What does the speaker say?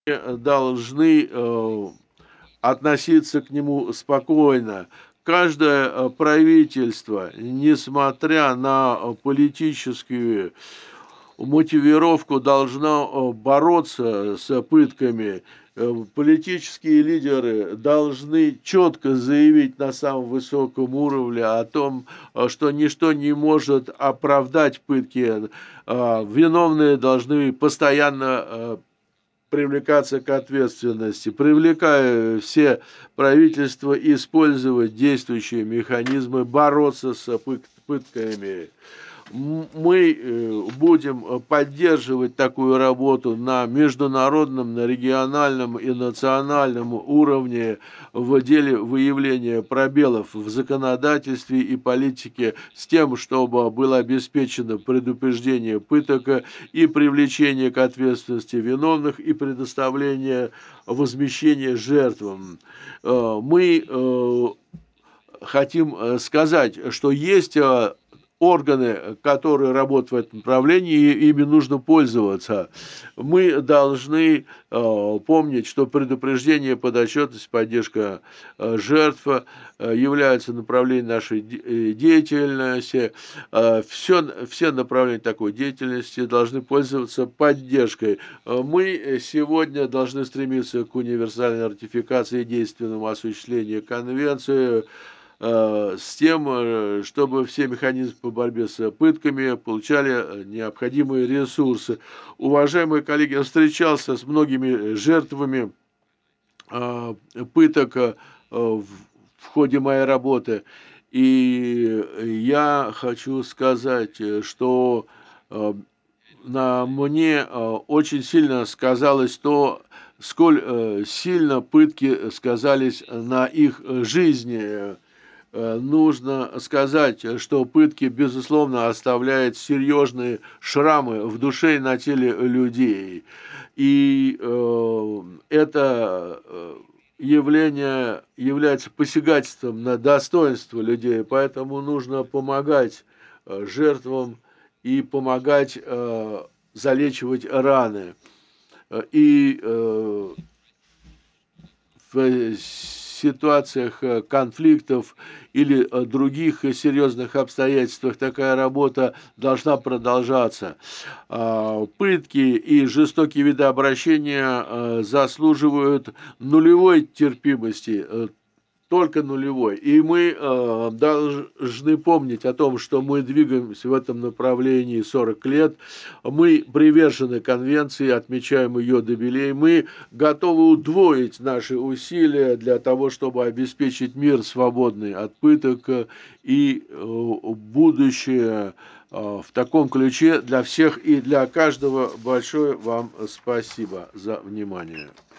должны относиться к нему спокойно. Каждое правительство, несмотря на политическую мотивировку, должно бороться с пытками. Политические лидеры должны четко заявить на самом высоком уровне о том, что ничто не может оправдать пытки. Виновные должны постоянно привлекаться к ответственности. Привлекая все правительства использовать действующие механизмы, бороться с пытками. Мы будем поддерживать такую работу на международном, на региональном и национальном уровне в деле выявления пробелов в законодательстве и политике с тем, чтобы было обеспечено предупреждение пыток и привлечение к ответственности виновных и предоставление возмещения жертвам. Мы хотим сказать, что есть органы, которые работают в этом направлении, и ими нужно пользоваться. Мы должны помнить, что предупреждение, подотчетность, поддержка жертв являются направлением нашей деятельности. Все направления такой деятельности должны пользоваться поддержкой. Мы сегодня должны стремиться к универсальной ратификации и действенному осуществлению конвенции, с тем, чтобы все механизмы по борьбе с пытками получали необходимые ресурсы. Уважаемые коллеги, я встречался с многими жертвами пыток в ходе моей работы, и я хочу сказать, что э, на мне очень сильно сказалось то, сколь сильно пытки сказались на их жизни. Нужно сказать, что пытки, безусловно, оставляют серьезные шрамы в душе и на теле людей. И это явление является посягательством на достоинство людей, поэтому нужно помогать жертвам и помогать залечивать раны. И в ситуациях конфликтов или других серьезных обстоятельствах такая работа должна продолжаться. Пытки и жестокие виды обращения заслуживают нулевой терпимости, только нулевой. И мы должны помнить о том, что мы двигаемся в этом направлении 40 лет. Мы привержены конвенции, отмечаем ее юбилей. Мы готовы удвоить наши усилия для того, чтобы обеспечить мир, свободный от пыток, и будущее в таком ключе для всех и для каждого. Большое вам спасибо за внимание.